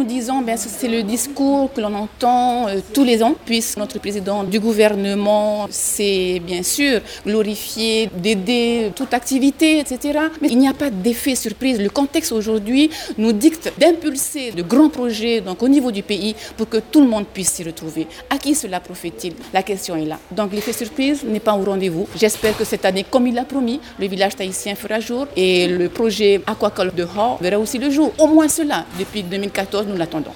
nous disons que c'est le discours que l'on entend tous les ans, puisque notre président du gouvernement sait bien sûr glorifier, d'aider toute activité, etc. Mais il n'y a pas d'effet surprise. Le contexte aujourd'hui nous dicte d'impulser de grands projets donc, au niveau du pays pour que tout le monde puisse s'y retrouver. À qui cela profite-t-il? La question est là. Donc l'effet surprise n'est pas au rendez-vous. J'espère que cette année, comme il l'a promis, le village tahitien fera jour et le projet aquacole de Hors verra aussi le jour. Au moins cela, depuis 2014, nous l'attendons.